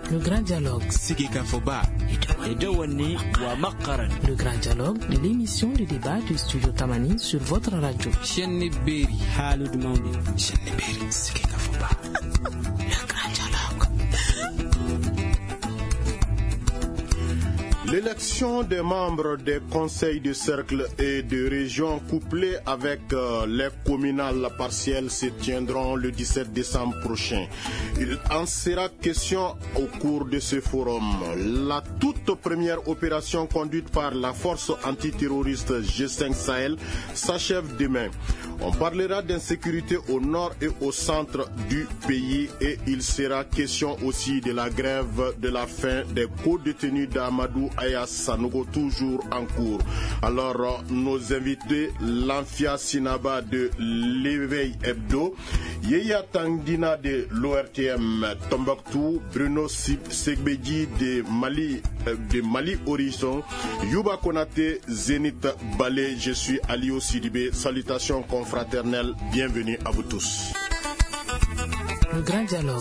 Le grand dialogue. Le grand dialogue de l'émission de débat du studio Tamani sur votre radio. Le grand dialogue. L'élection des membres des conseils de cercle et de région couplés avec les communales partielles se tiendront le 17 décembre prochain. Il en sera question au cours de ce forum. La toute première opération conduite par la force antiterroriste G5 Sahel s'achève demain. On parlera d'insécurité au nord et au centre du pays et il sera question aussi de la grève de la faim des co-détenus d'Amadou Aya Sanogo toujours en cours. Alors nos invités, Lamfia Sinaba de l'Éveil Hebdo, Yeya Tangdina de l'ORTM Tombouctou, Bruno Segbeji de Mali Horizon, Yuba Konate, Zénith Balé, je suis Alio Sidibé. Salutations confraternelles, bienvenue à vous tous. Le grand dialogue.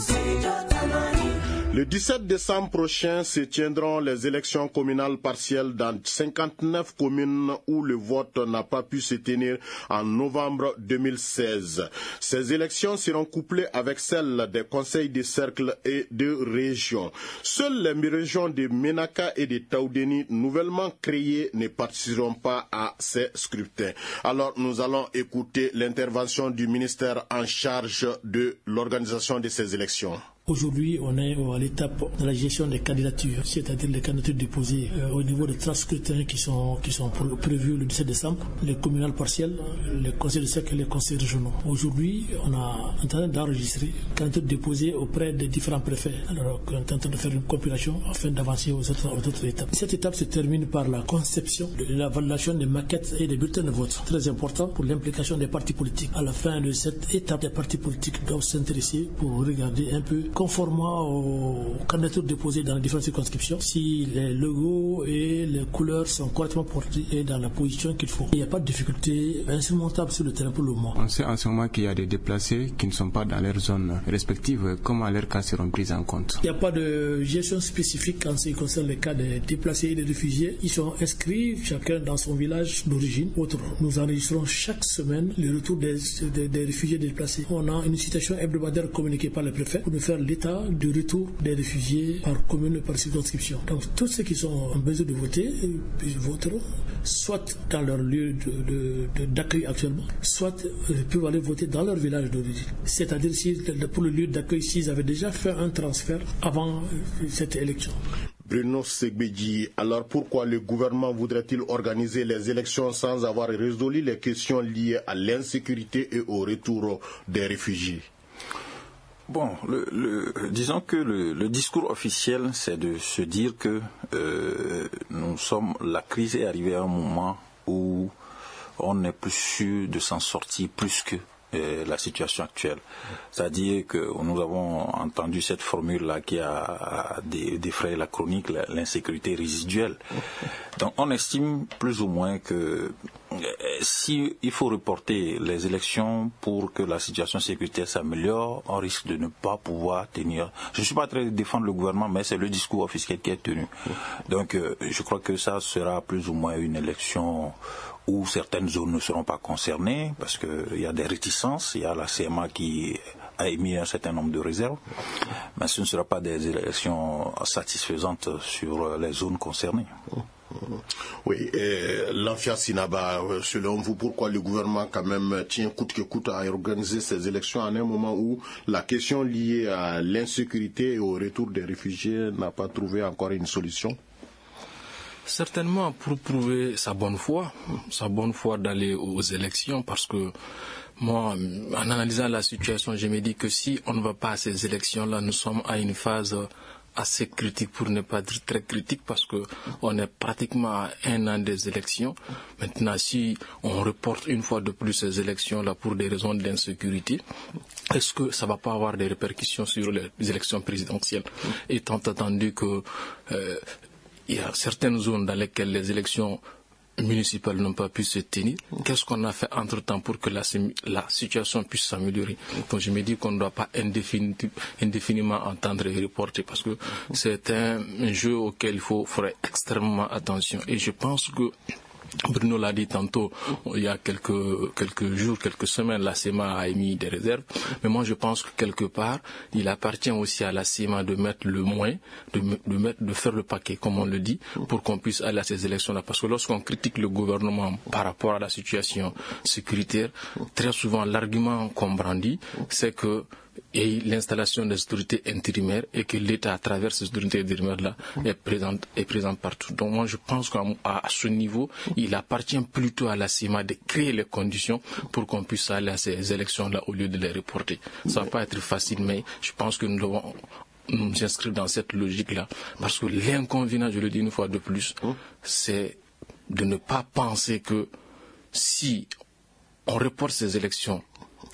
Le 17 décembre prochain se tiendront les élections communales partielles dans 59 communes où le vote n'a pas pu se tenir en novembre 2016. Ces élections seront couplées avec celles des conseils de cercle et de région. Seules les régions de Menaka et de Taoudeni nouvellement créées ne participeront pas à ces scrutins. Alors nous allons écouter l'intervention du ministère en charge de l'organisation de ces élections. Aujourd'hui, on est à l'étape de la gestion des candidatures, c'est-à-dire les candidatures déposées au niveau des 30 scrutins qui sont prévus le 17 décembre, les communales partielles, les conseils de cercle et les conseils régionaux. Aujourd'hui, on est en train d'enregistrer les candidatures déposées auprès des différents préfets. Alors, on est en train de faire une compilation afin d'avancer aux autres étapes. Cette étape se termine par la conception de la validation des maquettes et des bulletins de vote. Très important pour l'implication des partis politiques. À la fin de cette étape, les partis politiques doivent s'intéresser pour regarder un peu conformément aux candidatures déposées dans les différentes circonscriptions, si les logos et les couleurs sont correctement portés et dans la position qu'il faut. Il n'y a pas de difficulté insurmontable sur le terrain pour le moment. On sait en ce moment qu'il y a des déplacés qui ne sont pas dans leurs zones respectives. Comment leurs cas seront pris en compte? Il n'y a pas de gestion spécifique en ce qui concerne les cas des déplacés et des réfugiés. Ils sont inscrits chacun dans son village d'origine. Autre. Nous enregistrons chaque semaine le retour des réfugiés déplacés. On a une citation hebdomadaire communiquée par le préfet pour nous faire l'état du retour des réfugiés par commune et par circonscription. Donc tous ceux qui sont en besoin de voter voteront soit dans leur lieu d'accueil actuellement, soit peuvent aller voter dans leur village d'origine. C'est-à-dire si, pour le lieu d'accueil, s'ils avaient déjà fait un transfert avant cette élection. Bruno Segbeji, alors pourquoi le gouvernement voudrait-il organiser les élections sans avoir résolu les questions liées à l'insécurité et au retour des réfugiés? Bon, disons que le discours officiel, c'est de se dire que la crise est arrivée à un moment où on n'est plus sûr de s'en sortir plus que la situation actuelle. C'est-à-dire que nous avons entendu cette formule-là qui a défrayé la chronique, l'insécurité résiduelle. Donc on estime plus ou moins que si il faut reporter les élections pour que la situation sécuritaire s'améliore, on risque de ne pas pouvoir tenir. Je ne suis pas très défendre le gouvernement, mais c'est le discours officiel qui est tenu. Donc je crois que ça sera plus ou moins une élection où certaines zones ne seront pas concernées parce qu'il y a des réticences. Il y a la CMA qui a émis un certain nombre de réserves, mais ce ne sera pas des élections satisfaisantes sur les zones concernées. Oui, Lamfia Sinaba, selon vous, pourquoi le gouvernement quand même tient coûte que coûte à organiser ces élections à un moment où la question liée à l'insécurité et au retour des réfugiés n'a pas trouvé encore une solution? Certainement pour prouver sa bonne foi d'aller aux élections, parce que moi, en analysant la situation, je me dis que si on ne va pas à ces élections-là, nous sommes à une phase assez critique, pour ne pas dire très critique, parce que on est pratiquement à un an des élections. Maintenant, si on reporte une fois de plus ces élections-là pour des raisons d'insécurité, est-ce que ça va pas avoir des répercussions sur les élections présidentielles, étant entendu que il y a certaines zones dans lesquelles les élections municipales n'ont pas pu se tenir. Qu'est-ce qu'on a fait entre-temps pour que la situation puisse s'améliorer? Donc je me dis qu'on ne doit pas indéfiniment entendre et reporter, parce que c'est un jeu auquel il faudrait extrêmement attention. Et je pense que Bruno l'a dit tantôt, il y a quelques jours, quelques semaines, la CEMA a émis des réserves. Mais moi, je pense que quelque part, il appartient aussi à la CEMA de mettre le moins, de faire le paquet, comme on le dit, pour qu'on puisse aller à ces élections-là. Parce que lorsqu'on critique le gouvernement par rapport à la situation sécuritaire, très souvent, l'argument qu'on brandit, c'est que et l'installation des autorités intérimaires et que l'État, à travers ces autorités intérimaires-là, est présente partout. Donc moi, je pense qu'à ce niveau, il appartient plutôt à la CEMA de créer les conditions pour qu'on puisse aller à ces élections-là au lieu de les reporter. Ça ne va pas être facile, mais je pense que nous devons nous inscrire dans cette logique-là. Parce que l'inconvénient, je le dis une fois de plus, c'est de ne pas penser que si on reporte ces élections,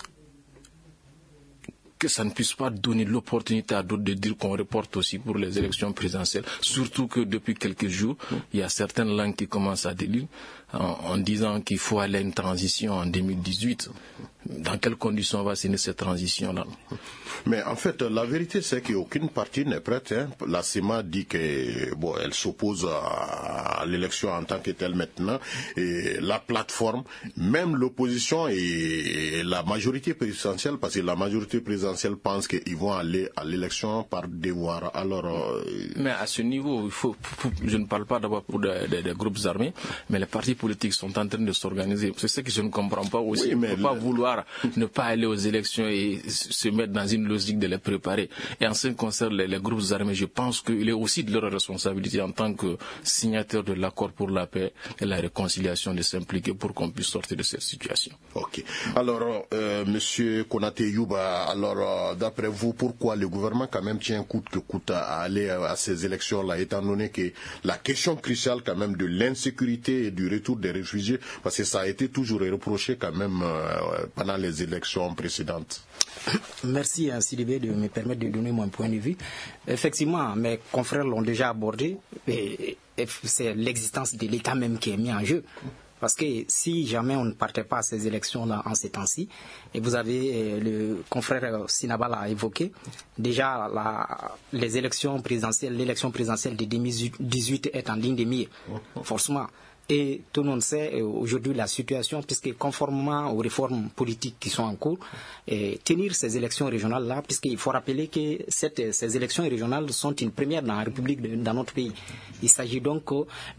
que ça ne puisse pas donner l'opportunité à d'autres de dire qu'on reporte aussi pour les élections présidentielles. Surtout que depuis quelques jours, il y a certaines langues qui commencent à délire en disant qu'il faut aller à une transition en 2018. Dans quelles conditions on va signer cette transition-là? Mais en fait, la vérité, c'est qu'aucune partie n'est prête. La CEMA dit qu'elle s'oppose à l'élection en tant que telle maintenant. Et la plateforme, même l'opposition et la majorité présidentielle, parce que la majorité présidentielle pense qu'ils vont aller à l'élection par devoir. Alors, mais à ce niveau, je ne parle pas d'abord pour des groupes armés, mais les partis politiques sont en train de s'organiser. C'est ce que je ne comprends pas aussi. Oui, mais il ne faut pas vouloir ne pas aller aux élections et se mettre dans une logique de les préparer. Et en ce qui concerne les groupes armés, je pense qu'il est aussi de leur responsabilité en tant que signataires de l'accord pour la paix et la réconciliation de s'impliquer pour qu'on puisse sortir de cette situation. Ok. Alors, Monsieur Konaté Youba, alors d'après vous, pourquoi le gouvernement quand même tient coûte que coûte à aller à ces élections-là, étant donné que la question cruciale quand même de l'insécurité et du retour des réfugiés, parce que ça a été toujours reproché quand même pendant les élections précédentes. Merci à Sidibé de me permettre de donner mon point de vue. Effectivement, mes confrères l'ont déjà abordé, et c'est l'existence de l'État même qui est mis en jeu. Parce que si jamais on ne partait pas à ces élections-là en ces temps-ci, et vous avez le confrère Sinaba l'a évoqué, déjà les élections présidentielles, l'élection présidentielle de 2018 est en ligne de mire, forcément. Et tout le monde sait aujourd'hui la situation, puisque conformément aux réformes politiques qui sont en cours, tenir ces élections régionales-là, puisqu'il faut rappeler que ces élections régionales sont une première dans la République, dans notre pays. Il s'agit donc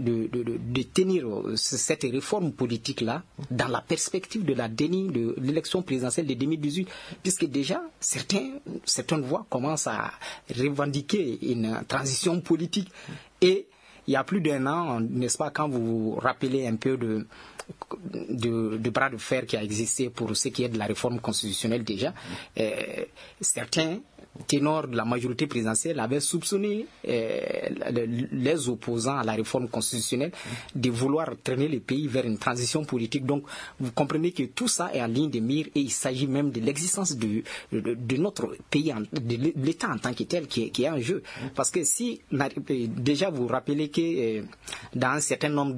de tenir cette réforme politique-là dans la perspective de la déni de l'élection présidentielle de 2018, puisque déjà certaines voix commencent à revendiquer une transition politique. Et il y a plus d'un an, n'est-ce pas, quand vous vous rappelez un peu de bras de fer qui a existé pour ce qui est de la réforme constitutionnelle déjà, certains ténors de la majorité présidentielle avaient soupçonné les opposants à la réforme constitutionnelle de vouloir traîner le pays vers une transition politique. Donc vous comprenez que tout ça est en ligne de mire, et il s'agit même de l'existence de notre pays, de l'État en tant que tel qui est en jeu. Parce que si déjà vous rappelez que dans un certain nombre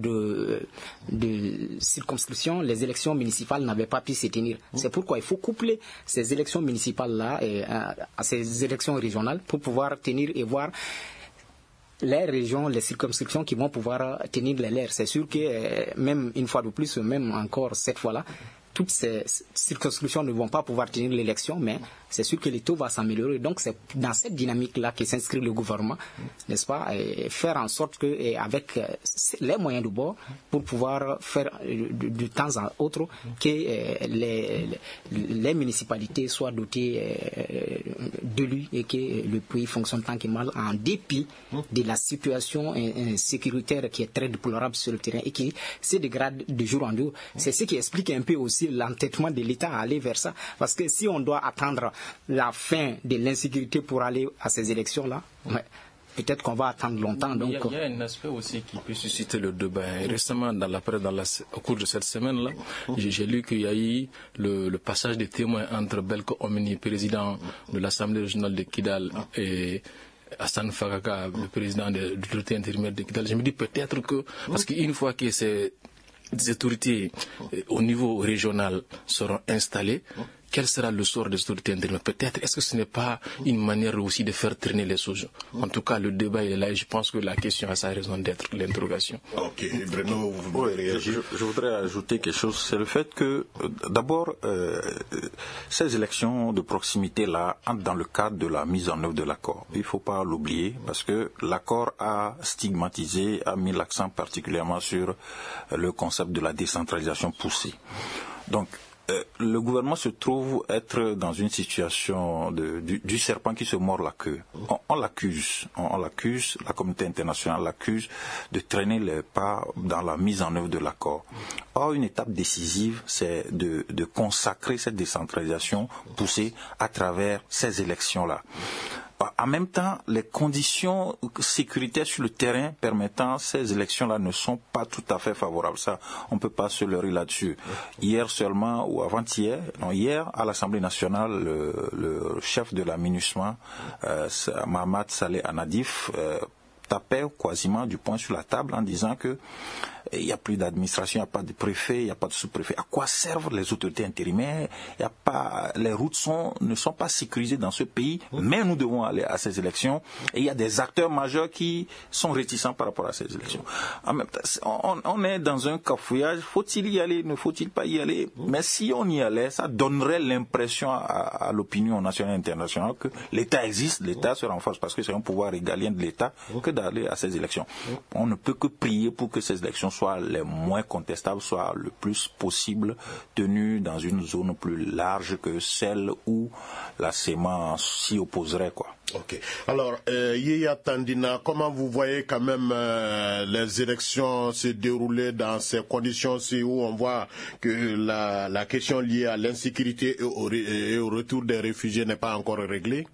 de circonscriptions, les élections municipales n'avaient pas pu se tenir. C'est pourquoi il faut coupler ces élections municipales-là à ces élections régionales pour pouvoir tenir et voir les régions, les circonscriptions qui vont pouvoir tenir les leurs. C'est sûr que même une fois de plus, même encore cette fois-là, toutes ces circonscriptions ne vont pas pouvoir tenir l'élection, mais c'est sûr que le taux va s'améliorer. Donc c'est dans cette dynamique-là que s'inscrit le gouvernement, n'est-ce pas, et faire en sorte que, avec les moyens de bord, pour pouvoir faire de temps à autre que les municipalités soient dotées d'élus et que le pays fonctionne tant que mal, en dépit de la situation sécuritaire qui est très déplorable sur le terrain et qui se dégrade de jour en jour. C'est ce qui explique un peu aussi l'entêtement de l'État à aller vers ça. Parce que si on doit attendre la fin de l'insécurité pour aller à ces élections-là, peut-être qu'on va attendre longtemps. Donc il y a un aspect aussi qui peut susciter le débat. Récemment, au cours de cette semaine-là, j'ai lu qu'il y a eu le passage des témoins entre Belko Omeni, président de l'Assemblée régionale de Kidal, et Hassan Fakaka, le président de l'autorité intérimaire de Kidal. Je me dis peut-être que, parce qu'une fois que ces des autorités au niveau régional seront installées, quel sera le sort des autorités intérieures? Peut-être, est-ce que ce n'est pas une manière aussi de faire traîner les choses? En tout cas, le débat est là et je pense que la question a sa raison d'être, l'interrogation. Ok, Bruno, vous voulez réagir? Je voudrais ajouter quelque chose, c'est le fait que, d'abord, ces élections de proximité-là entrent dans le cadre de la mise en œuvre de l'accord. Il ne faut pas l'oublier, parce que l'accord a stigmatisé, a mis l'accent particulièrement sur le concept de la décentralisation poussée. Donc, le gouvernement se trouve être dans une situation du serpent qui se mord la queue. On l'accuse, la communauté internationale l'accuse de traîner les pas dans la mise en œuvre de l'accord. Or, une étape décisive, c'est de consacrer cette décentralisation poussée à travers ces élections-là. En même temps, les conditions sécuritaires sur le terrain permettant ces élections-là ne sont pas tout à fait favorables. Ça, on ne peut pas se leurrer là-dessus. Hier seulement, ou hier, à l'Assemblée nationale, le chef de la MINUSMA, Mohamed Saleh Anadif, tapait quasiment du poing sur la table en disant que il n'y a plus d'administration, il n'y a pas de préfet, il n'y a pas de sous-préfet. À quoi servent les autorités intérimaires? Les routes ne sont pas sécurisées dans ce pays, mais nous devons aller à ces élections. Et il y a des acteurs majeurs qui sont réticents par rapport à ces élections. En même temps, on est dans un cafouillage. Faut-il y aller? Ne faut-il pas y aller? Mais si on y allait, ça donnerait l'impression à l'opinion nationale et internationale que l'État existe, l'État se renforce parce que c'est un pouvoir régalien de l'État que d'aller à ces élections. On ne peut que prier pour que ces élections soient les moins contestables, soient le plus possible tenues dans une zone plus large que celle où la CEMA s'y opposerait, quoi. Ok. Alors, Yaya Tandina, comment vous voyez quand même les élections se dérouler dans ces conditions-ci où on voit que la question liée à l'insécurité et au retour des réfugiés n'est pas encore réglée?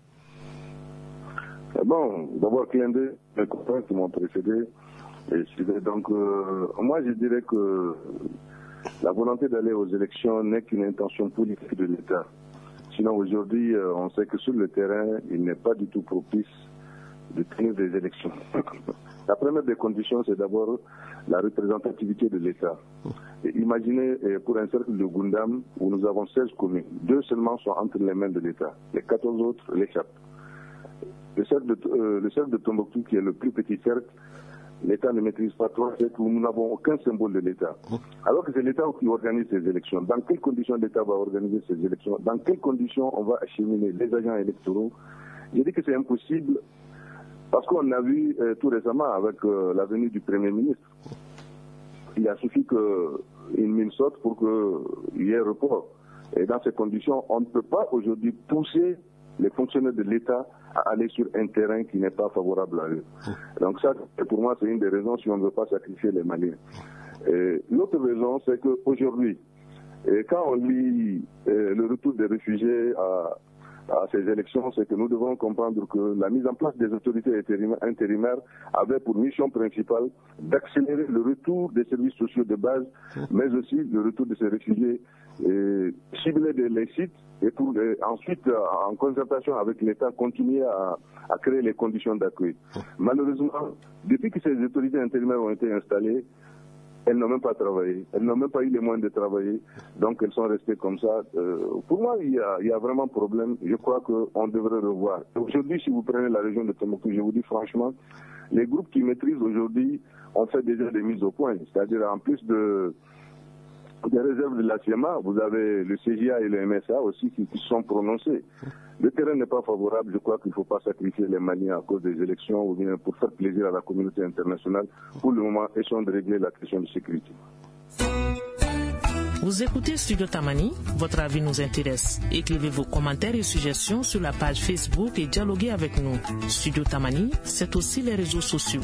Bon, d'abord, clin d'œil, mes copains qui m'ont précédé. Donc, moi, je dirais que la volonté d'aller aux élections n'est qu'une intention politique de l'État. Sinon, aujourd'hui, on sait que sur le terrain, il n'est pas du tout propice de tenir des élections. La première des conditions, c'est d'abord la représentativité de l'État. Imaginez, pour un cercle de Gundam, où nous avons 16 communes, 2 seulement sont entre les mains de l'État. Les 14 autres l'échappent. Le cercle de Tombouctou, qui est le plus petit cercle, l'État ne maîtrise pas 3 cercles où nous n'avons aucun symbole de l'État. Alors que c'est l'État qui organise ces élections. Dans quelles conditions l'État va organiser ces élections? Dans quelles conditions on va acheminer les agents électoraux? J'ai dit que c'est impossible parce qu'on a vu tout récemment avec la venue du Premier ministre. Il a suffi qu'une mine saute pour qu'il y ait report. Et dans ces conditions, on ne peut pas aujourd'hui pousser les fonctionnaires de l'État à aller sur un terrain qui n'est pas favorable à eux. Donc ça, pour moi, c'est une des raisons si on ne veut pas sacrifier les Maliens. L'autre raison, c'est qu'aujourd'hui, quand on lit le retour des réfugiés à ces élections, c'est que nous devons comprendre que la mise en place des autorités intérimaires avait pour mission principale d'accélérer le retour des services sociaux de base, mais aussi le retour de ces réfugiés, cibler les sites et pour ensuite, en concertation avec l'État, continuer à créer les conditions d'accueil. Malheureusement, depuis que ces autorités intérimaires ont été installées, elles n'ont même pas travaillé. Elles n'ont même pas eu les moyens de travailler. Donc elles sont restées comme ça. Pour moi, il y a vraiment problème. Je crois qu'on devrait revoir. Aujourd'hui, si vous prenez la région de Tombouctou, je vous dis franchement, les groupes qui maîtrisent aujourd'hui ont fait déjà des mises au point. C'est-à-dire en plus des réserves de la CIEMA, vous avez le CGA et le MSA aussi qui se sont prononcés. Le terrain n'est pas favorable. Je crois qu'il ne faut pas sacrifier les Maliens à cause des élections ou bien pour faire plaisir à la communauté internationale. Pour le moment, essayons de régler la question de sécurité. Vous écoutez Studio Tamani, votre avis nous intéresse. Écrivez vos commentaires et suggestions sur la page Facebook et dialoguez avec nous. Studio Tamani, c'est aussi les réseaux sociaux.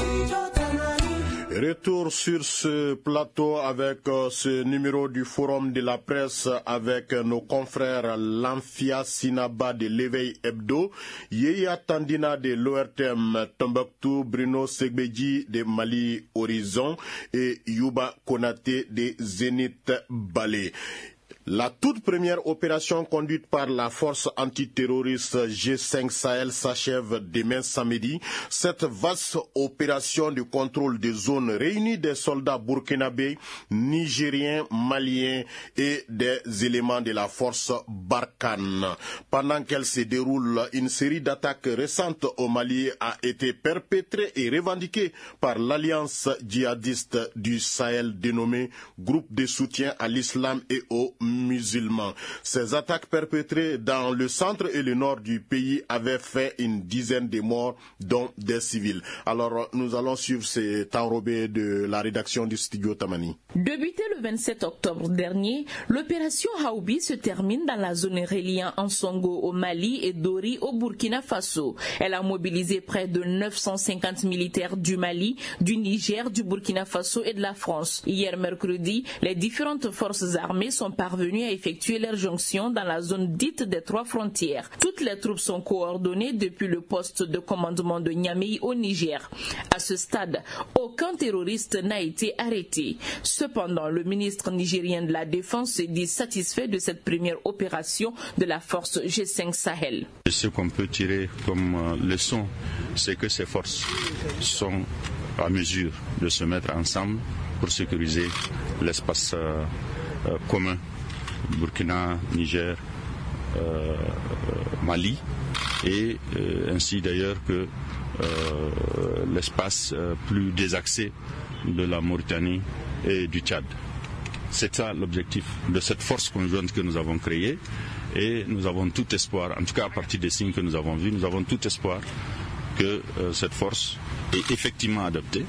Retour sur ce plateau avec ce numéro du Forum de la presse avec nos confrères Lamfia Sinaba de l'Éveil Hebdo, Yaya Tandina de l'ORTM Tombouctou, Bruno Segbeji de Mali Horizon et Yuba Konate de Zénith Balé. La toute première opération conduite par la force antiterroriste G5 Sahel s'achève demain samedi. Cette vaste opération de contrôle des zones réunit des soldats burkinabés, nigériens, maliens et des éléments de la force Barkhane. Pendant qu'elle se déroule, une série d'attaques récentes au Mali a été perpétrée et revendiquée par l'alliance djihadiste du Sahel dénommée Groupe de soutien à l'islam et aux musulmans. Ces attaques perpétrées dans le centre et le nord du pays avaient fait une dizaine de morts, dont des civils. Alors, nous allons suivre cet enrobé de la rédaction du studio Tamani. Débutée le 27 octobre dernier, l'opération Haoubi se termine dans la zone reliant Ansongo au Mali et Dori au Burkina Faso. Elle a mobilisé près de 950 militaires du Mali, du Niger, du Burkina Faso et de la France. Hier mercredi, les différentes forces armées sont parvenues à effectuer leur jonction dans la zone dite des 3 frontières. Toutes les troupes sont coordonnées depuis le poste de commandement de Niamey au Niger. À ce stade, aucun terroriste n'a été arrêté. Cependant, le ministre nigérien de la Défense se dit satisfait de cette première opération de la force G5 Sahel. Ce qu'on peut tirer comme leçon, c'est que ces forces sont à mesure de se mettre ensemble pour sécuriser l'espace commun Burkina, Niger, Mali et ainsi d'ailleurs que l'espace plus désaxé de la Mauritanie et du Tchad. C'est ça l'objectif de cette force conjointe que nous avons créée et nous avons tout espoir, en tout cas à partir des signes que nous avons vus, nous avons tout espoir que cette force est effectivement adaptée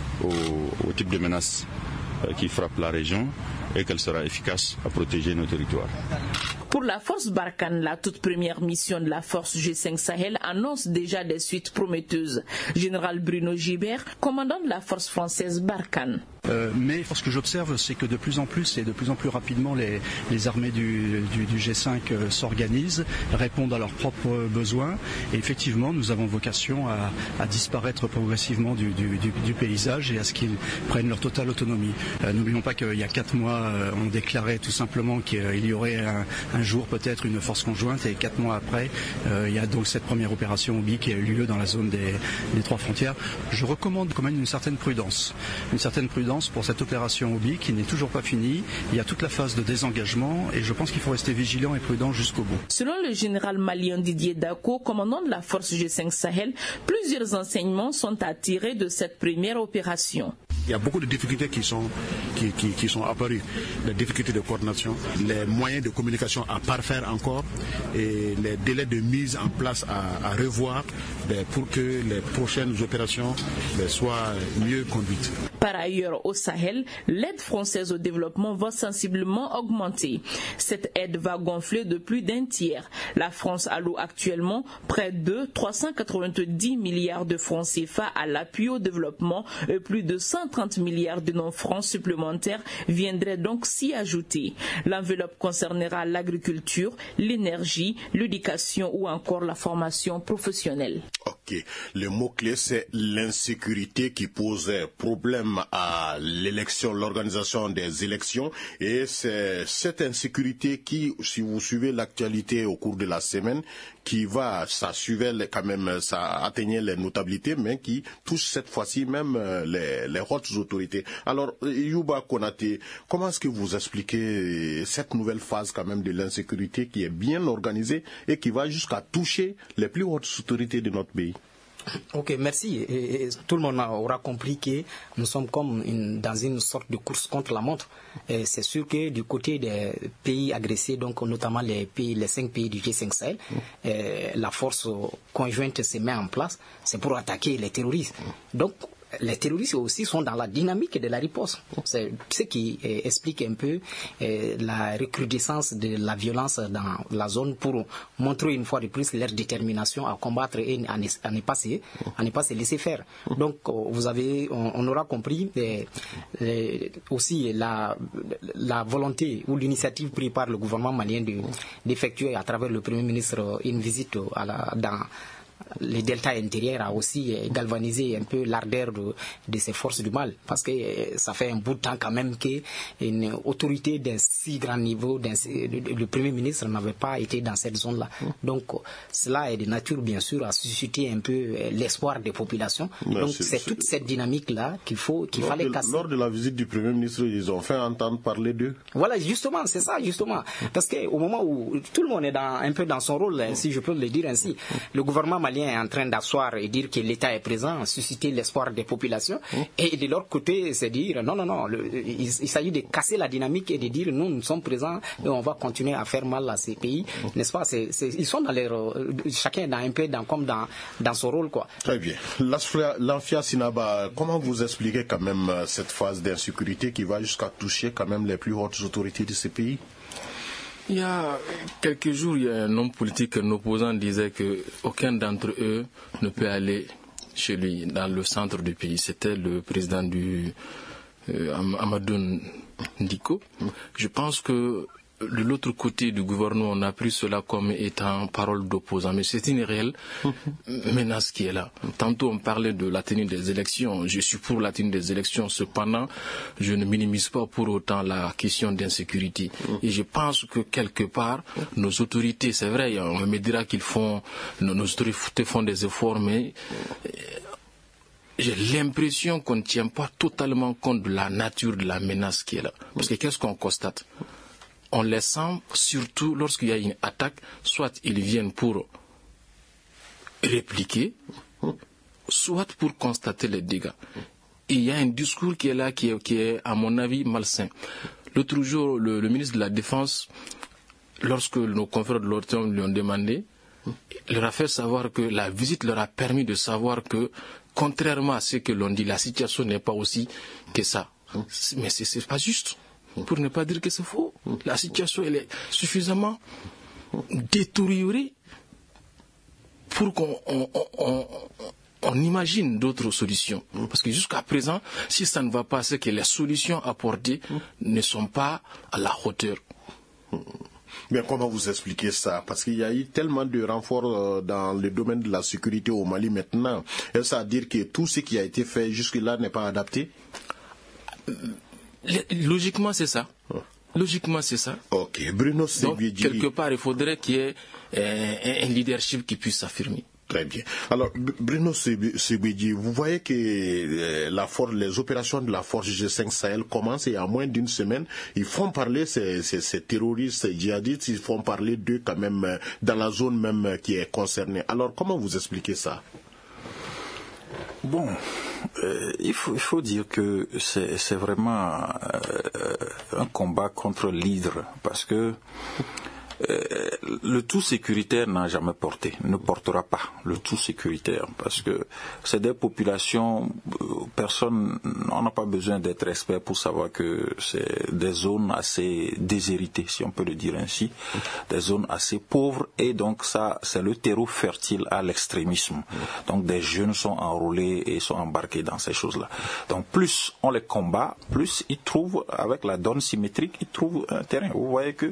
au type de menace qui frappe la région et qu'elle sera efficace à protéger nos territoires. Pour la force Barkhane, la toute première mission de la force G5 Sahel annonce déjà des suites prometteuses. Général Bruno Gibert, commandant de la force française Barkhane. Mais ce que j'observe, c'est que de plus en plus et de plus en plus rapidement, les armées du G5 s'organisent, répondent à leurs propres besoins. Et effectivement, nous avons vocation à disparaître progressivement du paysage et à ce qu'ils prennent leur totale autonomie. N'oublions pas qu'il y a 4 mois, on déclarait tout simplement qu'il y aurait un jour peut-être une force conjointe et 4 mois après, il y a donc cette première opération OBI qui a eu lieu dans la zone des 3 frontières. Je recommande quand même une certaine prudence pour cette opération OBI qui n'est toujours pas finie. Il y a toute la phase de désengagement et je pense qu'il faut rester vigilant et prudent jusqu'au bout. Selon le général malien Didier Dako, commandant de la force G5 Sahel, plusieurs enseignements sont à tirer de cette première opération. Il y a beaucoup de difficultés qui sont apparues. Les difficultés de coordination, les moyens de communication à parfaire encore et les délais de mise en place à revoir pour que les prochaines opérations soient mieux conduites. Par ailleurs, au Sahel, l'aide française au développement va sensiblement augmenter. Cette aide va gonfler de plus d'1 tiers. La France alloue actuellement près de 390 milliards de francs CFA à l'appui au développement et plus de 130 milliards de non-francs supplémentaires viendraient donc s'y ajouter. L'enveloppe concernera l'agriculture, l'énergie, l'éducation ou encore la formation professionnelle. Ok, le mot-clé c'est l'insécurité qui pose problème à l'élection, l'organisation des élections et c'est cette insécurité qui, si vous suivez l'actualité au cours de la semaine, ça atteignait les notabilités, mais qui touche cette fois-ci même les hautes autorités. Alors, Youba Konaté, comment est-ce que vous expliquez cette nouvelle phase quand même de l'insécurité qui est bien organisée et qui va jusqu'à toucher les plus hautes autorités de notre pays? Ok, merci. Et tout le monde aura compris que nous sommes comme dans une sorte de course contre la montre. Et c'est sûr que du côté des pays agressés, donc notamment les 5 pays du G5 Sahel, la force conjointe se met en place, c'est pour attaquer les terroristes. Donc, les terroristes aussi sont dans la dynamique de la riposte. C'est ce qui explique un peu la recrudescence de la violence dans la zone pour montrer une fois de plus leur détermination à combattre et à ne pas se laisser faire. Donc on aura compris aussi la volonté ou l'initiative prise par le gouvernement malien d'effectuer à travers le Premier ministre une visite le delta intérieur a aussi galvanisé un peu l'ardeur de ces forces du mal, parce que ça fait un bout de temps quand même qu'une autorité d'un si grand niveau, le Premier ministre n'avait pas été dans cette zone-là. Donc cela est de nature bien sûr à susciter un peu l'espoir des populations. Donc c'est toute cette dynamique-là qu'il fallait casser. Lors de la visite du Premier ministre, ils ont fait entendre parler d'eux. Voilà, justement, c'est ça, justement. Parce qu'au moment où tout le monde est un peu dans son rôle, si je peux le dire ainsi, le gouvernement malien est en train d'asseoir et dire que l'État est présent, susciter l'espoir des populations, et de leur côté, c'est dire non, il s'agit de casser la dynamique et de dire nous sommes présents et on va continuer à faire mal à ces pays, n'est-ce pas? Ils sont dans chacun un peu dans son rôle, quoi. Très bien. Lamfia Sinaba, comment vous expliquez quand même cette phase d'insécurité qui va jusqu'à toucher quand même les plus hautes autorités de ces pays? Il y a quelques jours, il y a un homme politique, un opposant disait qu'aucun d'entre eux ne peut aller chez lui, dans le centre du pays. C'était le président du Amadou Ndiko. Je pense que de l'autre côté du gouvernement, on a pris cela comme étant parole d'opposant, mais c'est une réelle menace qui est là. Tantôt on parlait de la tenue des élections, je suis pour la tenue des élections, cependant je ne minimise pas pour autant la question d'insécurité. Et je pense que quelque part, nos autorités, c'est vrai, on me dira nos autorités font des efforts, mais j'ai l'impression qu'on ne tient pas totalement compte de la nature de la menace qui est là. Parce que qu'est-ce qu'on constate? On les sent surtout lorsqu'il y a une attaque, soit ils viennent pour répliquer, soit pour constater les dégâts. Et il y a un discours qui est là, qui est à mon avis malsain. L'autre jour, le ministre de la Défense, lorsque nos confrères de l'OTAN lui ont demandé, il leur a fait savoir que la visite leur a permis de savoir que, contrairement à ce que l'on dit, la situation n'est pas aussi que ça. Mais c'est pas juste. Pour ne pas dire que c'est faux. La situation elle est suffisamment détériorée pour qu'on imagine d'autres solutions. Parce que jusqu'à présent, si ça ne va pas, c'est que les solutions apportées ne sont pas à la hauteur. Mais comment vous expliquez ça? Parce qu'il y a eu tellement de renforts dans le domaine de la sécurité au Mali maintenant. Est-ce à dire que tout ce qui a été fait jusque-là n'est pas adapté? Logiquement, c'est ça. Logiquement, c'est ça. Ok, Bruno Seguidji. Donc, quelque part, il faudrait qu'il y ait un leadership qui puisse s'affirmer. Très bien. Alors, Bruno Seguidji, vous voyez que les opérations de la force G5 Sahel commencent et en moins d'une semaine, ils font parler ces terroristes, ces djihadistes, ils font parler d'eux quand même dans la zone même qui est concernée. Alors, comment vous expliquez ça? Bon, il faut dire que c'est vraiment un combat contre l'hydre, parce que le tout sécuritaire n'a jamais porté, ne portera pas le tout sécuritaire, parce que c'est des populations, on n'a pas besoin d'être expert pour savoir que c'est des zones assez déshéritées, si on peut le dire ainsi, des zones assez pauvres, et donc ça, c'est le terreau fertile à l'extrémisme. Donc des jeunes sont enrôlés et sont embarqués dans ces choses-là. Donc plus on les combat, plus ils trouvent, avec la donne symétrique, ils trouvent un terrain. Vous voyez que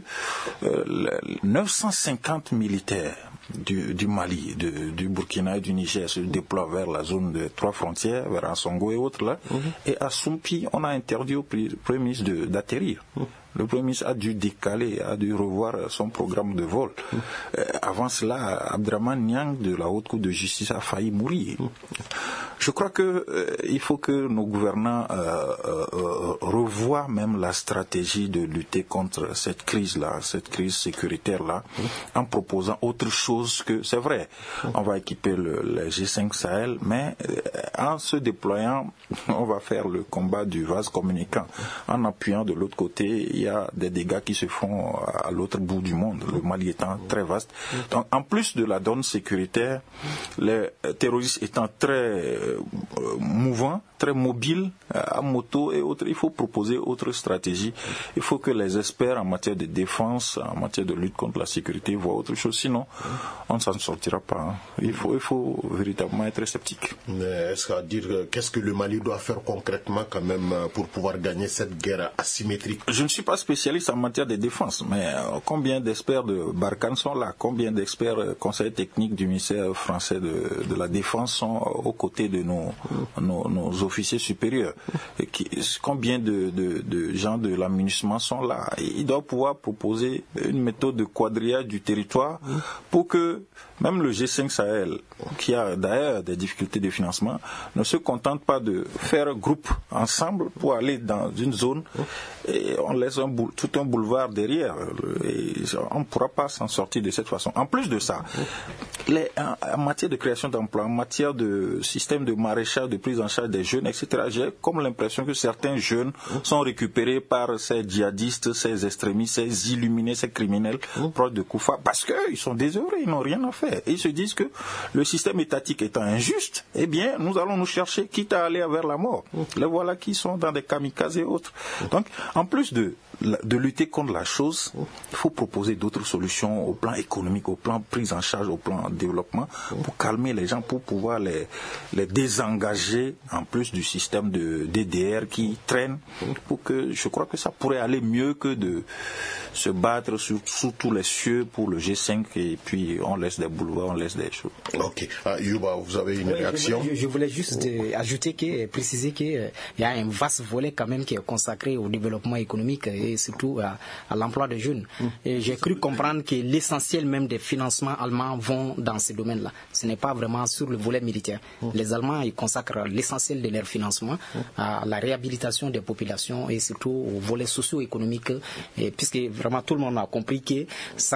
950 militaires du Mali, du Burkina et du Niger se déploient vers la zone de 3 frontières, vers Ansongo et autres là. Et à Sumpi, on a interdit au Premier ministre d'atterrir. Le Premier ministre a dû décaler, a dû revoir son programme de vol. Avant cela, Abdraman Niang de la Haute Cour de justice a failli mourir. Je crois il faut que nos gouvernants revoient même la stratégie de lutter contre cette crise-là, cette crise sécuritaire-là, en proposant autre chose que, c'est vrai, on va équiper le G5 Sahel, mais en se déployant, on va faire le combat du vase communicant. En appuyant de l'autre côté, il y a des dégâts qui se font à l'autre bout du monde, le Mali étant très vaste. Donc, en plus de la donne sécuritaire, les terroristes étant très mouvant, très mobile, à moto et autres. Il faut proposer autre stratégie. Il faut que les experts en matière de défense, en matière de lutte contre la sécurité voient autre chose. Sinon, on ne s'en sortira pas. Il faut véritablement être sceptique. Est-ce à dire qu'est-ce que le Mali doit faire concrètement quand même pour pouvoir gagner cette guerre asymétrique? Je ne suis pas spécialiste en matière de défense, mais combien d'experts de Barkhane sont là? Combien d'experts conseil technique du ministère français de la Défense sont aux côtés de nos officiers supérieurs? Combien de gens de l'amunissement sont là? Ils doivent pouvoir proposer une méthode de quadrillage du territoire pour que même le G5 Sahel, qui a d'ailleurs des difficultés de financement, ne se contente pas de faire groupe ensemble pour aller dans une zone et on laisse tout un boulevard derrière. Et on ne pourra pas s'en sortir de cette façon. En plus de ça, en matière de création d'emplois, en matière de système de maraîchage, de prise en charge des jeunes, etc., j'ai comme l'impression que certains jeunes sont récupérés par ces djihadistes, ces extrémistes, ces illuminés, ces criminels proches de Koufa, parce qu'ils sont désœuvrés, ils n'ont rien à faire. Et ils se disent que le système étatique étant injuste, eh bien, nous allons nous chercher, quitte à aller vers la mort. Les voilà qui sont dans des kamikazes et autres. Donc, en plus de lutter contre la chose, il faut proposer d'autres solutions au plan économique, au plan prise en charge, au plan développement, pour calmer les gens, pour pouvoir les désengager en plus du système de DDR qui traîne, pour que je crois que ça pourrait aller mieux que de se battre sous tous les cieux pour le G5 et puis on laisse des boulevards, on laisse des choses. Ok. Yuba, vous avez une réaction? Je voulais juste préciser qu'il y a un vaste volet quand même qui est consacré au développement économique et surtout à l'emploi des jeunes. Et j'ai cru comprendre que l'essentiel même des financements allemands vont dans ce domaine-là. Ce n'est pas vraiment sur le volet militaire. Les Allemands ils consacrent l'essentiel de leur financement à la réhabilitation des populations et surtout au volet socio-économique, puisque vraiment tout le monde a compris que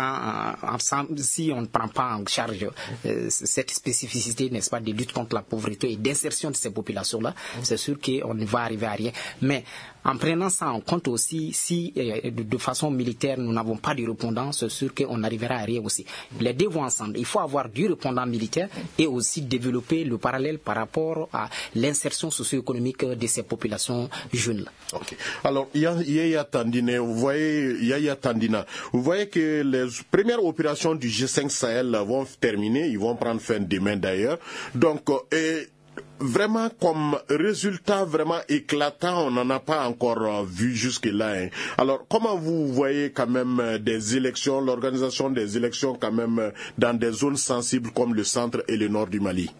si on ne prend pas en charge cette spécificité, n'est-ce pas, de lutte contre la pauvreté et d'insertion de ces populations-là, c'est sûr qu'on ne va arriver à rien. Mais en prenant ça en compte aussi, si de façon militaire nous n'avons pas de répondant, c'est sûr qu'on n'arrivera à rien aussi. Les deux vont ensemble. Il faut avoir du répondant militaire et aussi développer le parallèle par rapport à l'insertion socio-économique de ces populations jeunes-là. Okay. Alors, Yaya Tandina, vous voyez que les premières opérations du G5 Sahel vont terminer, ils vont prendre fin demain d'ailleurs. Donc, vraiment comme résultat vraiment éclatant, on n'en a pas encore vu jusque-là. Alors, comment vous voyez quand même des élections, l'organisation des élections quand même dans des zones sensibles comme le centre et le nord du Mali?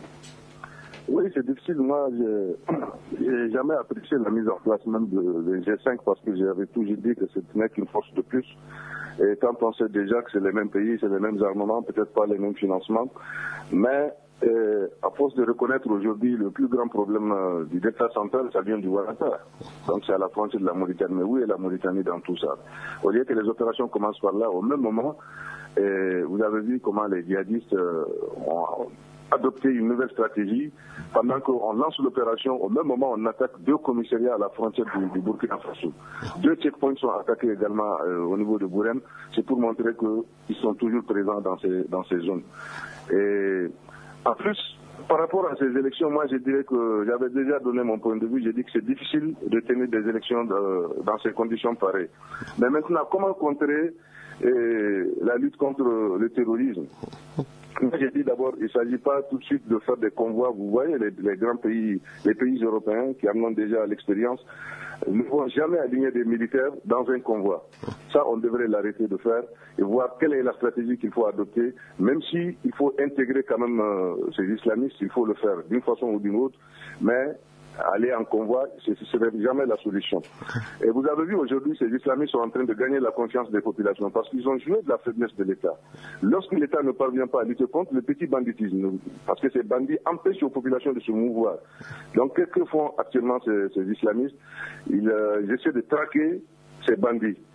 Oui, c'est difficile. Moi, j'ai jamais apprécié la mise en place même de G5 parce que j'avais toujours dit que ce n'est qu'une force de plus. Et quand on sait déjà que c'est les mêmes pays, c'est les mêmes armements, peut-être pas les mêmes financements, mais à force de reconnaître aujourd'hui le plus grand problème du Delta central, ça vient du Ouattara. Donc c'est à la frontière de la Mauritanie. Mais où est la Mauritanie dans tout ça? Au lieu que les opérations commencent par là, au même moment, vous avez vu comment les djihadistes ont adopté une nouvelle stratégie. Pendant qu'on lance l'opération, au même moment, on attaque 2 commissariats à la frontière du Burkina Faso. 2 checkpoints sont attaqués également au niveau de Bourem. C'est pour montrer qu'ils sont toujours présents dans ces zones. Et en plus, par rapport à ces élections, moi je dirais que j'avais déjà donné mon point de vue. J'ai dit que c'est difficile de tenir des élections dans ces conditions pareilles. Mais maintenant, comment contrer la lutte contre le terrorisme? Moi, j'ai dit d'abord, il ne s'agit pas tout de suite de faire des convois. Vous voyez, les grands pays, les pays européens qui en ont déjà l'expérience, ne vont jamais aligner des militaires dans un convoi. Ça, on devrait l'arrêter de faire et voir quelle est la stratégie qu'il faut adopter. Même si il faut intégrer quand même ces islamistes, il faut le faire d'une façon ou d'une autre. Mais aller en convoi, ce ne serait jamais la solution. Et vous avez vu aujourd'hui, ces islamistes sont en train de gagner la confiance des populations parce qu'ils ont joué de la faiblesse de l'État. Lorsque l'État ne parvient pas à lutter contre le petit banditisme, parce que ces bandits empêchent aux populations de se mouvoir. Donc qu'est-ce que font actuellement ces islamistes? Ils essaient de traquer ces bandits.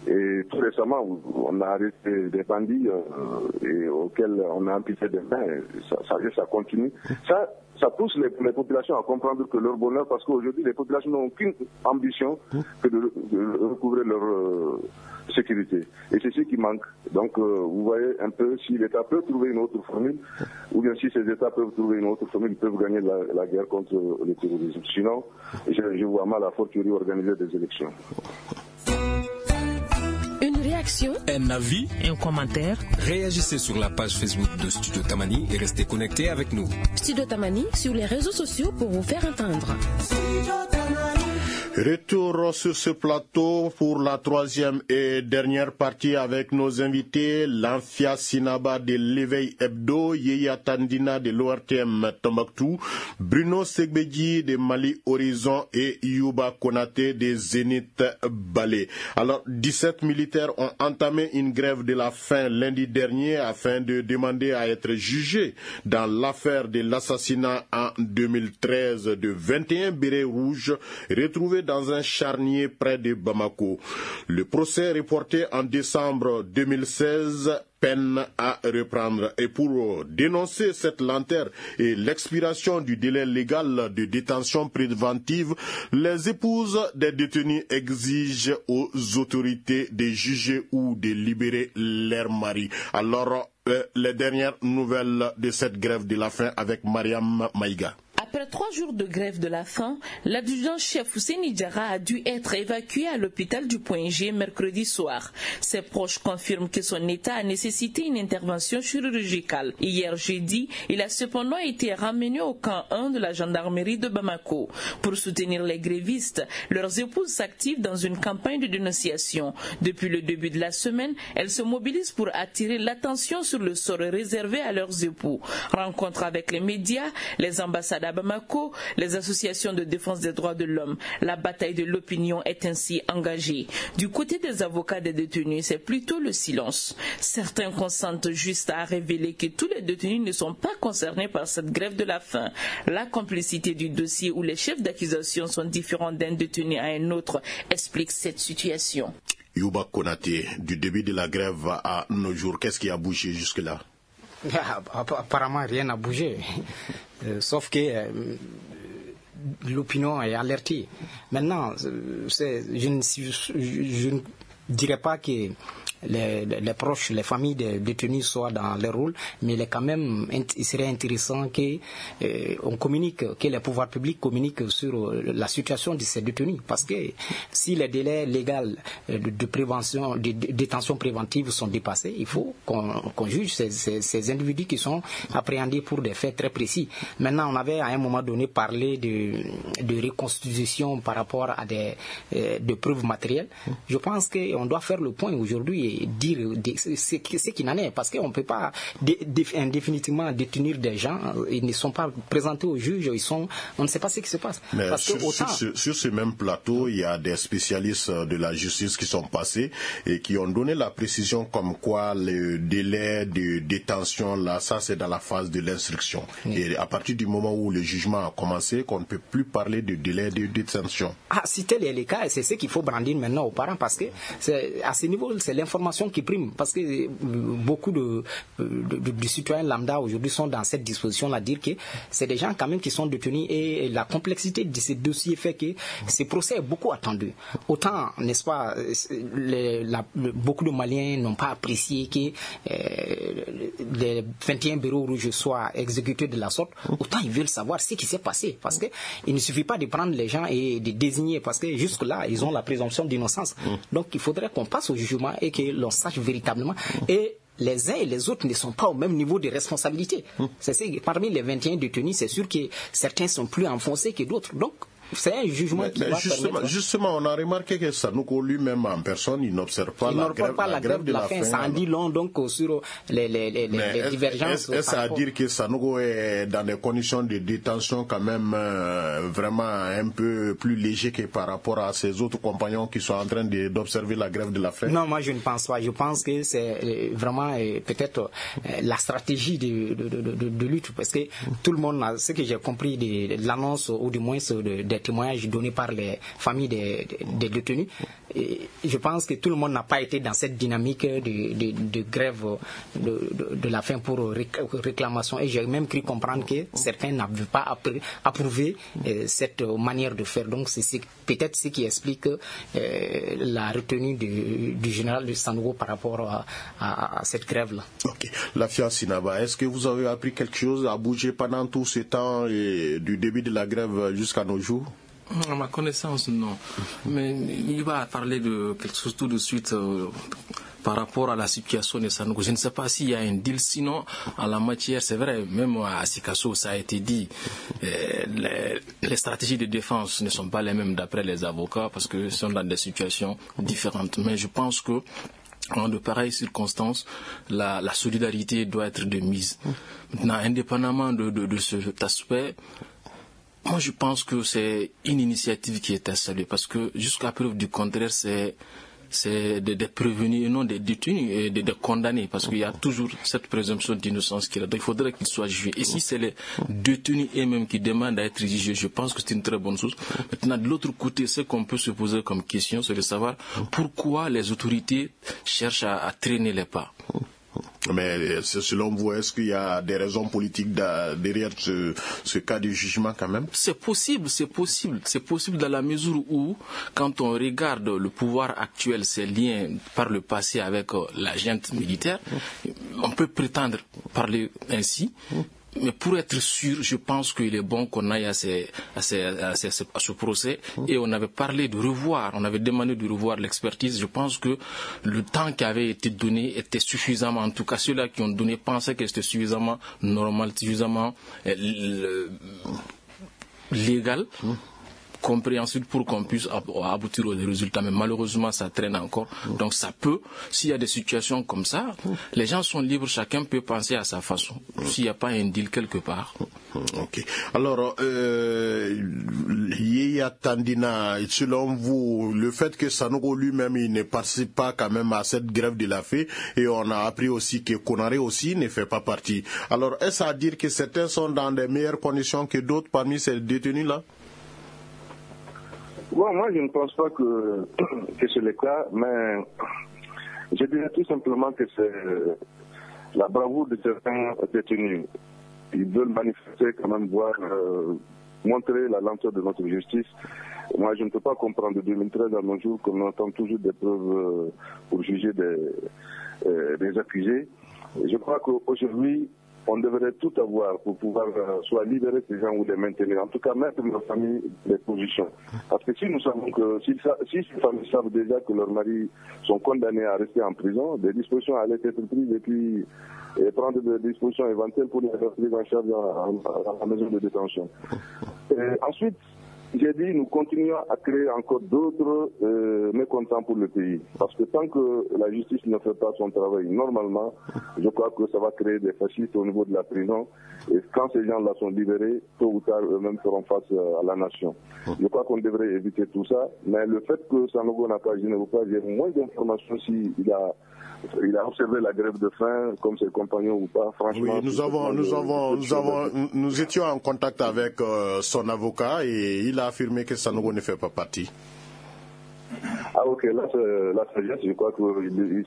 Et tout récemment, on a arrêté des bandits et auxquels on a amputé des mains. Ça continue. Ça pousse les populations à comprendre que leur bonheur, parce qu'aujourd'hui, les populations n'ont aucune ambition que de recouvrer leur sécurité. Et c'est ce qui manque. Donc, vous voyez un peu, si l'État peut trouver une autre formule, ou bien si ces États peuvent trouver une autre formule, ils peuvent gagner la guerre contre le terrorisme. Sinon, je vois mal à fortiori organiser des élections. Une réaction, un avis, un commentaire. Réagissez sur la page Facebook de Studio Tamani et restez connectés avec nous. Studio Tamani sur les réseaux sociaux pour vous faire entendre. Retour sur ce plateau pour la troisième et dernière partie avec nos invités, Lamfia Sinaba de l'Éveil Hebdo, Yeya Tandina de l'ORTM Tombouctou, Bruno Segbedji de Mali Horizon et Yuba Konaté de Zénith Balé. Alors, 17 militaires ont entamé une grève de la faim lundi dernier afin de demander à être jugés dans l'affaire de l'assassinat en 2013 de 21 bérets rouges retrouvés dans un charnier près de Bamako. Le procès reporté en décembre 2016 peine à reprendre. Et pour dénoncer cette lenteur et l'expiration du délai légal de détention préventive, les épouses des détenus exigent aux autorités de juger ou de libérer leurs maris. Alors, les dernières nouvelles de cette grève de la faim avec Mariam Maïga. Après 3 jours de grève de la faim, l'adjudant-chef Ousseini Diarra a dû être évacué à l'hôpital du Point G mercredi soir. Ses proches confirment que son état a nécessité une intervention chirurgicale. Hier jeudi, il a cependant été ramené au camp 1 de la gendarmerie de Bamako. Pour soutenir les grévistes, leurs épouses s'activent dans une campagne de dénonciation. Depuis le début de la semaine, elles se mobilisent pour attirer l'attention sur le sort réservé à leurs époux. Rencontre avec les médias, les ambassades à Bamako, les associations de défense des droits de l'homme. La bataille de l'opinion est ainsi engagée. Du côté des avocats des détenus, c'est plutôt le silence. Certains consentent juste à révéler que tous les détenus ne sont pas concernés par cette grève de la faim. La complicité du dossier où les chefs d'accusation sont différents d'un détenu à un autre explique cette situation. Yuba Konaté, du début de la grève à nos jours, qu'est-ce qui a bougé jusque-là? Apparemment, rien n'a bougé. Sauf que l'opinion est alertée. Maintenant, je ne dirais pas que les proches, les familles des détenus soient dans leur rôle, mais il serait intéressant qu'on communique, que les pouvoirs publics communiquent sur la situation de ces détenus. Parce que si les délais légaux de prévention, de détention préventive sont dépassés, il faut qu'on juge ces individus qui sont appréhendés pour des faits très précis. Maintenant, on avait à un moment donné parlé de reconstitution par rapport à de preuves matérielles. Je pense qu'on doit faire le point aujourd'hui et dire ce qu'il en est, parce qu'on ne peut pas indéfiniment détenir des gens, ils ne sont pas présentés au juge, on ne sait pas ce qui se passe. Mais parce sur ce même plateau, il y a des spécialistes de la justice qui sont passés et qui ont donné la précision comme quoi le délai de détention, là, ça c'est dans la phase de l'instruction. Oui. Et à partir du moment où le jugement a commencé, qu'on ne peut plus parler de délai de détention. Si tel est le cas, c'est ce qu'il faut brandir maintenant aux parents, parce que à ce niveau, c'est l'information qui prime, parce que beaucoup de citoyens lambda aujourd'hui sont dans cette disposition-là, dire que c'est des gens quand même qui sont détenus, et la complexité de ces dossiers fait que ce procès est beaucoup attendu. Autant, n'est-ce pas, beaucoup de Maliens n'ont pas apprécié que les 21 bureaux rouges soient exécutés de la sorte, autant ils veulent savoir ce qui s'est passé, parce que il ne suffit pas de prendre les gens et de désigner, parce que jusque-là, ils ont la présomption d'innocence. Donc, il faudrait qu'on passe au jugement et que l'on sache véritablement. Et les uns et les autres ne sont pas au même niveau de responsabilité. Parmi les 21 détenus, c'est sûr que certains sont plus enfoncés que d'autres. Donc, c'est un jugement qui va permettre... Justement, on a remarqué que Sanouko lui-même en personne, il n'observe pas la grève de la faim. Ça en dit long donc sur les divergences. Est-ce à dire que Sanouko est dans des conditions de détention quand même vraiment un peu plus léger que par rapport à ses autres compagnons qui sont en train d'observer la grève de la faim? Non, moi je ne pense pas. Je pense que c'est vraiment peut-être la stratégie de lutte, parce que tout le monde a, ce que j'ai compris de l'annonce, ou du moins des des témoignages donnés par les familles des détenus. Et je pense que tout le monde n'a pas été dans cette dynamique de grève de la faim pour réclamation. Et j'ai même cru comprendre que certains n'avaient pas approuvé cette manière de faire. Donc c'est peut-être ce qui explique la retenue du général de Sanogo par rapport à cette grève-là. Ok. Lafia Sinaba, est-ce que vous avez appris quelque chose à bouger pendant tout ce temps et du début de la grève jusqu'à nos jours? À ma connaissance, non. Mais il va parler de quelque chose tout de suite par rapport à la situation de Sanogo. Je ne sais pas s'il y a un deal, sinon en la matière, c'est vrai, même à Sikasso, ça a été dit, les stratégies de défense ne sont pas les mêmes d'après les avocats parce qu'ils sont dans des situations différentes. Mais je pense que dans de pareilles circonstances, la solidarité doit être de mise. Maintenant, indépendamment de cet aspect, moi je pense que c'est une initiative qui est installée parce que jusqu'à preuve du contraire, c'est des prévenus et non des détenus et des condamnés parce qu'il y a toujours cette présomption d'innocence qui est là. Donc il faudrait qu'ils soient jugés. Et si c'est les détenus eux-mêmes qui demandent à être jugés, je pense que c'est une très bonne chose. Maintenant, de l'autre côté, ce qu'on peut se poser comme question, c'est de savoir pourquoi les autorités cherchent à traîner les pas. Mais selon vous, est-ce qu'il y a des raisons politiques derrière ce cas de jugement quand même? C'est possible dans la mesure où, quand on regarde le pouvoir actuel, ses liens par le passé avec la junte militaire, on peut prétendre parler ainsi. Mais pour être sûr, je pense qu'il est bon qu'on aille à ce procès. Et on avait parlé de revoir, on avait demandé de revoir l'expertise. Je pense que le temps qui avait été donné était suffisamment, en tout cas ceux-là qui ont donné pensaient que c'était suffisamment normal, suffisamment légal, compréhensible pour qu'on puisse aboutir aux résultats. Mais malheureusement, ça traîne encore. Donc ça peut, s'il y a des situations comme ça, les gens sont libres, chacun peut penser à sa façon. S'il n'y a pas un deal quelque part. Ok. Alors, Yaya Tandina, selon vous, le fait que Sanogo lui-même, il ne participe pas quand même à cette grève de la faim, et on a appris aussi que Konaré aussi ne fait pas partie. Alors, est-ce à dire que certains sont dans des meilleures conditions que d'autres parmi ces détenus-là? Bon, moi, je ne pense pas que c'est le cas, mais je dirais tout simplement que c'est la bravoure de certains détenus. Ils veulent manifester, quand même, montrer la lenteur de notre justice. Moi, je ne peux pas comprendre de 2013 à nos jours qu'on entend toujours des preuves pour juger des accusés. Et je crois qu'aujourd'hui, on devrait tout avoir pour pouvoir soit libérer ces gens ou les maintenir. En tout cas, mettre nos familles des positions. Parce que si nous savons que, si ces familles savent déjà que leurs maris sont condamnés à rester en prison, des dispositions allaient être prises et puis prendre des dispositions éventuelles pour les prise en charge à la maison de détention. Ensuite, j'ai dit, nous continuons à créer encore d'autres mécontents pour le pays. Parce que tant que la justice ne fait pas son travail normalement, je crois que ça va créer des fascistes au niveau de la prison. Et quand ces gens-là sont libérés, tôt ou tard, eux-mêmes feront face à la nation. Je crois qu'on devrait éviter tout ça. Mais le fait que Sanogo n'a pas, je ne veux pas dire moins d'informations s'il a observé la grève de faim comme ses compagnons ou pas. Franchement, oui, nous étions en contact avec son avocat et il a affirmé que Sanogo ne fait pas partie. Ah ok, là c'est bien, je crois qu'il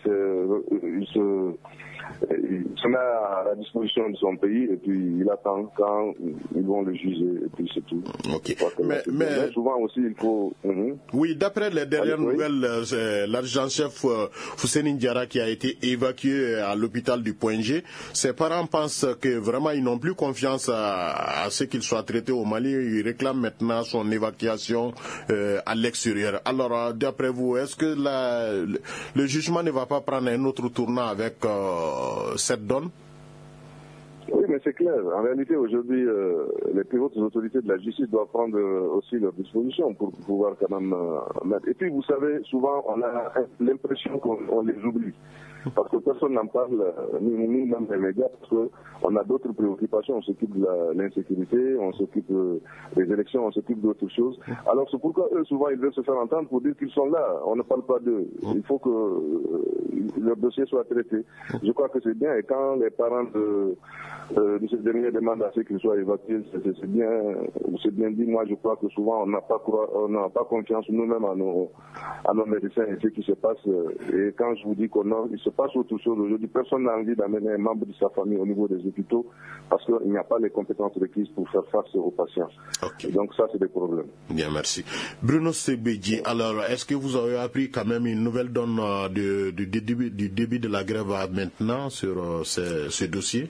se met à la disposition de son pays et puis il attend quand ils vont le juger et puis c'est tout. Okay. Mais souvent aussi il faut... Oui, d'après les dernières nouvelles, l'adjudant-chef Fousseni Diarra qui a été évacué à l'hôpital du Point G, ses parents pensent que vraiment ils n'ont plus confiance à ce qu'il soit traité au Mali. Ils réclament maintenant son évacuation à l'extérieur. Alors d'après vous, est-ce que le jugement ne va pas prendre un autre tournant avec cette donne? Oui, mais c'est clair. En réalité, aujourd'hui, les plus hautes autorités de la justice doivent prendre aussi leurs dispositions pour pouvoir quand même mettre. Et puis, vous savez, souvent, on a l'impression qu'on les oublie. Parce que personne n'en parle, ni même les médias, parce qu'on a d'autres préoccupations. On s'occupe de l'insécurité, on s'occupe des élections, on s'occupe d'autres choses. Alors c'est pourquoi eux, souvent, ils veulent se faire entendre pour dire qu'ils sont là. On ne parle pas d'eux. Il faut que leur dossier soit traité. Je crois que c'est bien. Et quand les parents de ce dernier demande à ce qu'il soit évacué, c'est bien dit. Moi, je crois que souvent, on n'a pas confiance nous-mêmes à nos médecins et ce qui se passe. Et quand je vous dis il se passe autre chose aujourd'hui, personne n'a envie d'amener un membre de sa famille au niveau des hôpitaux parce qu'il n'y a pas les compétences requises pour faire face aux patients. Okay. Donc ça, c'est des problèmes. Bien, merci. Bruno Sebedji, alors, est-ce que vous avez appris quand même une nouvelle donne du début de la grève maintenant sur ce dossier?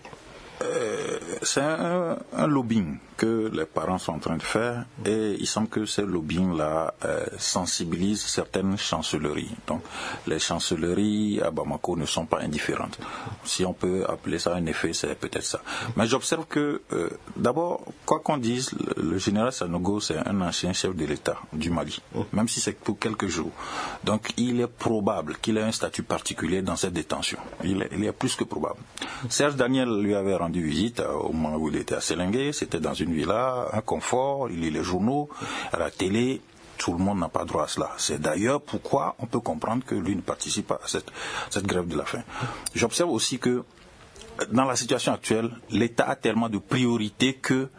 C'est un lobbying que les parents sont en train de faire et il semble que ce lobbying-là sensibilise certaines chancelleries. Donc les chancelleries à Bamako ne sont pas indifférentes. Si on peut appeler ça un effet, c'est peut-être ça. Mais j'observe que d'abord, quoi qu'on dise, le général Sanogo, c'est un ancien chef de l'État du Mali, même si c'est pour quelques jours. Donc il est probable qu'il ait un statut particulier dans cette détention. Il est plus que probable. Serge Daniel lui avait rendu visite au moment où il était à Sélingué, c'était dans une villa, un confort, il lit les journaux, à la télé, tout le monde n'a pas droit à cela. C'est d'ailleurs pourquoi on peut comprendre que lui ne participe pas à cette grève de la faim. J'observe aussi que dans la situation actuelle, l'État a tellement de priorités que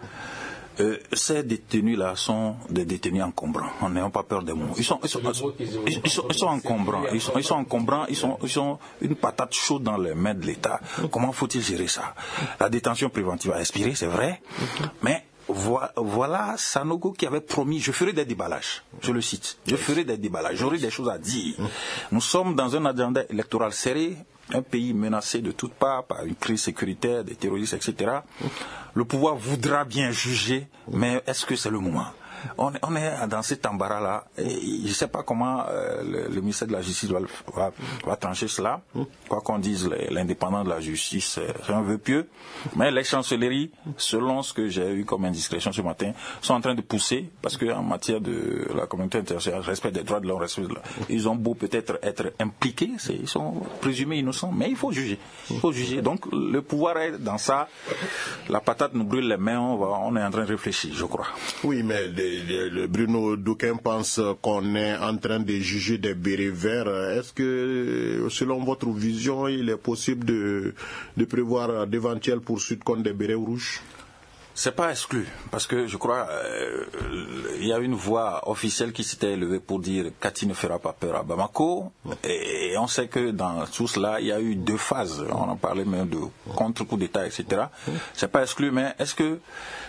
ces détenus-là sont des détenus encombrants. On n'a pas peur des mots. Ils sont encombrants. Ils sont encombrants. Ils sont une patate chaude dans les mains de l'État. Comment faut-il gérer ça? La détention préventive a expiré, c'est vrai, mais voilà Sanogo qui avait promis, je ferai des déballages, je le cite, je ferai des déballages, j'aurai des choses à dire. Nous sommes dans un agenda électoral serré, un pays menacé de toutes parts par une crise sécuritaire, des terroristes, etc. Le pouvoir voudra bien juger, mais est-ce que c'est le moment? On est dans cet embarras-là. Et je ne sais pas comment le ministère de la Justice va trancher cela. Quoi qu'on dise, l'indépendance de la justice, c'est un vœu pieux. Mais les chancelleries, selon ce que j'ai eu comme indiscrétion ce matin, sont en train de pousser, parce qu'en matière de la communauté internationale, respect des droits de l'homme, ils ont beau peut-être être impliqués, ils sont présumés innocents, mais il faut juger. Donc le pouvoir est dans ça. La patate nous brûle les mains, on est en train de réfléchir, je crois. Oui, mais Bruno, d'aucuns pensent qu'on est en train de juger des bérets verts. Est-ce que, selon votre vision, il est possible de prévoir d'éventuelles poursuites contre des bérets rouges? C'est pas exclu, parce que je crois il y a une voix officielle qui s'était élevée pour dire Kati ne fera pas peur à Bamako, et on sait que dans tout cela, il y a eu 2 phases. On en parlait même de contre-coup d'État, etc. C'est pas exclu, mais est-ce que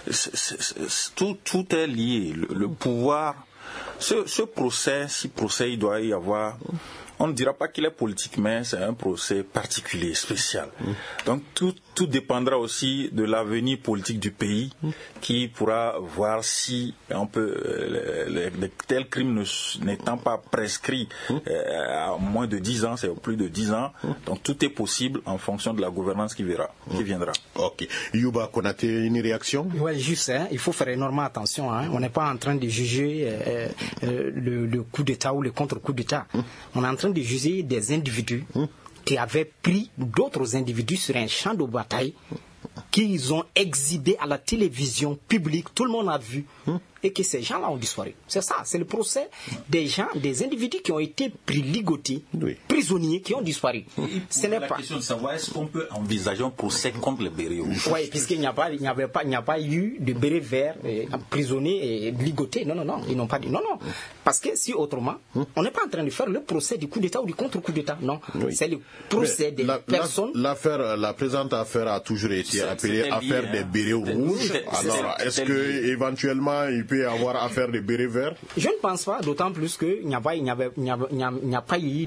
tout est lié? Le pouvoir, ce procès, si procès il doit y avoir, on ne dira pas qu'il est politique, mais c'est un procès particulier, spécial. Donc tout dépendra aussi de l'avenir politique du pays qui pourra voir si on peut, tels crimes n'étant pas prescrits à moins de 10 ans, c'est plus de 10 ans. Donc tout est possible en fonction de la gouvernance qui viendra. Ok. Yuba Konaté, une réaction? Oui, juste, il faut faire énormément attention. On n'est pas en train de juger le coup d'État ou le contre-coup d'État. On est en train de juger des individus qui avaient pris d'autres individus sur un champ de bataille, qu'ils ont exhibé à la télévision publique, tout le monde a vu, et que ces gens-là ont disparu. C'est ça, c'est le procès des gens, des individus qui ont été pris, ligotés, prisonniers, qui ont disparu. Ce n'est pas la question de savoir est-ce qu'on peut envisager un procès contre les bérets rouges. Oui, puisqu'il n'y a pas eu de bérets verts emprisonnés et ligotés. Non, ils n'ont pas dit non. Parce que si autrement, on n'est pas en train de faire le procès du coup d'État ou du contre-coup d'État. Non, c'est le procès des personnes. La présente affaire a toujours été appelée affaire des bérets rouges. Alors, est-ce que éventuellement il peut y avoir affaire des bérets verts? Je ne pense pas, d'autant plus qu'il n'y a pas eu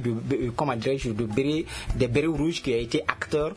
des bérets rouges qui a été acteur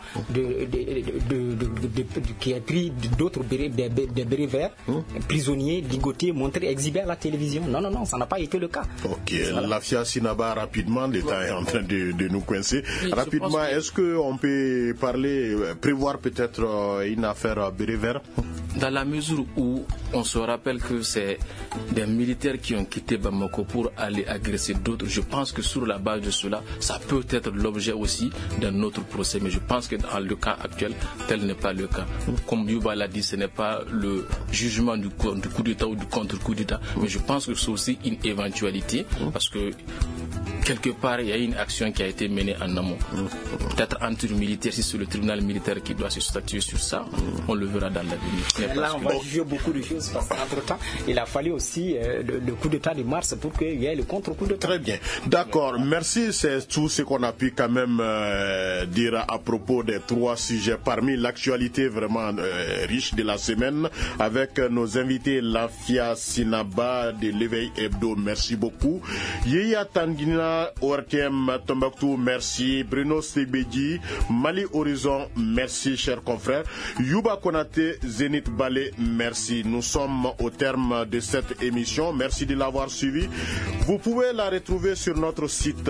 qui a pris d'autres des bérets verts, prisonniers, ligotés, montrés, exhibés à la télévision. Non, ça n'a pas été le cas. Ok, la FIA Sinaba, rapidement, l'État est en train de nous coincer. Oui, rapidement, est-ce qu'on peut prévoir peut-être une affaire béret vert? Dans la mesure où on se rappelle que c'est des militaires qui ont quitté Bamako pour aller agresser d'autres, je pense que sur la base de cela, ça peut être l'objet aussi d'un autre procès. Mais je pense que dans le cas actuel, tel n'est pas le cas. Comme Yuba l'a dit, ce n'est pas le jugement du coup d'État ou du contre-coup d'État, mais je pense que c'est aussi une éventualité, parce que quelque part, il y a une action qui a été menée en amont. Peut-être entre militaires, si c'est le tribunal militaire qui doit se statuer sur ça, on le verra dans l'avenir. Là, on va juger beaucoup de choses parce qu'entre-temps, il a fallu aussi le coup d'État de mars pour qu'il y ait le contre-coup d'État. Très bien. D'accord. Merci. C'est tout ce qu'on a pu quand même dire à propos des 3 sujets parmi l'actualité vraiment riche de la semaine avec nos invités Lafia Sinaba de l'Éveil Hebdo. Merci beaucoup. Yeya Tangina ORTM Tombouctou. Merci. Bruno Sebedji, Mali Horizon. Merci, chers confrères. Yuba Konate, Zénith Balé. Merci. Nous sommes au terme de cette émission. Merci de l'avoir suivi. Vous pouvez la retrouver sur notre site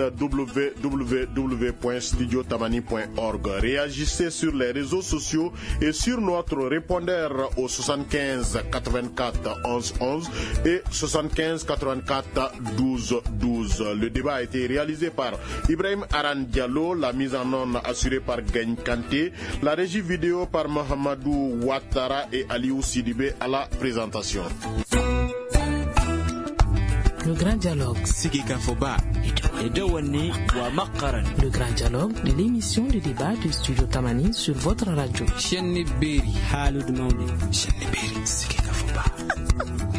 www.studiotamani.org. Réagissez sur les réseaux sociaux et sur notre répondeur au 75 84 11 11 et 75 84 12 12. Le débat a été réalisé par Ibrahim Aran Diallo, la mise en onde assurée par Gagne Kanté, la régie vidéo par Mohamedou Ouattara et Aliou Sidibé à la présentation. Le grand dialogue. Le grand dialogue de l'émission de débat de Studio Tamani sur votre radio.